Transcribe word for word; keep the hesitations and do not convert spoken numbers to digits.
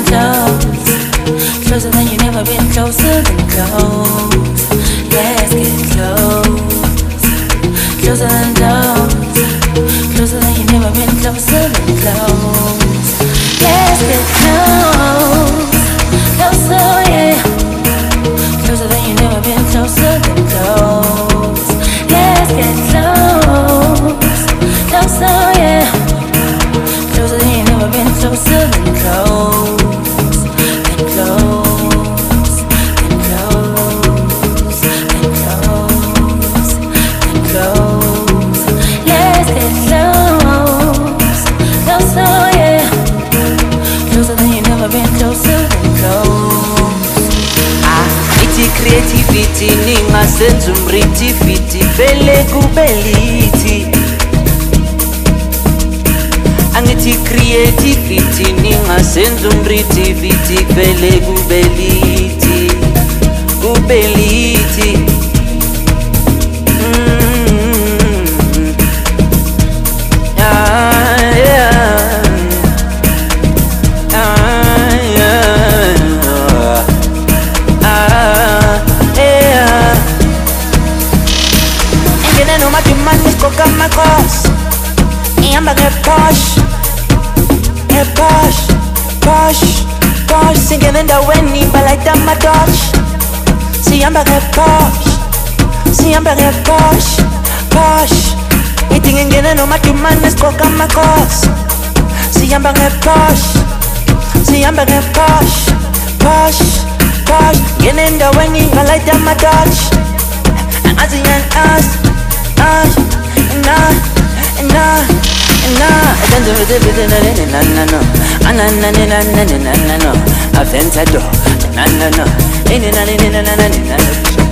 close, closer than you never been closer than close. Let's get close, closer than close, closer than you never been closer than close. Let's get close, closer, yeah, closer than you never been closer than close. Let's get close, closer, yeah, closer than you never been closer than close. Creativity ningasenza umritifiti vele kubelithi. Angithi creativity ningasenza umritifiti vele kubelithi, kubelithi. Come across, I'm a get posh, get posh, posh, posh, singing in the wind, but like that my Dutch. See, I'm a get posh, see, I'm a get posh, posh. Eating and getting on my two man, let's go come across. See, I'm a get posh, see, I'm a get posh, posh, posh, getting in the wind, but like that my Dutch. And I see an ass, ass. Nah, nah, nah. I can't do it with it. No, no, no. No, no, no, no, no, no, no. I've entered. No, no, no. No, no, no, no, no, no.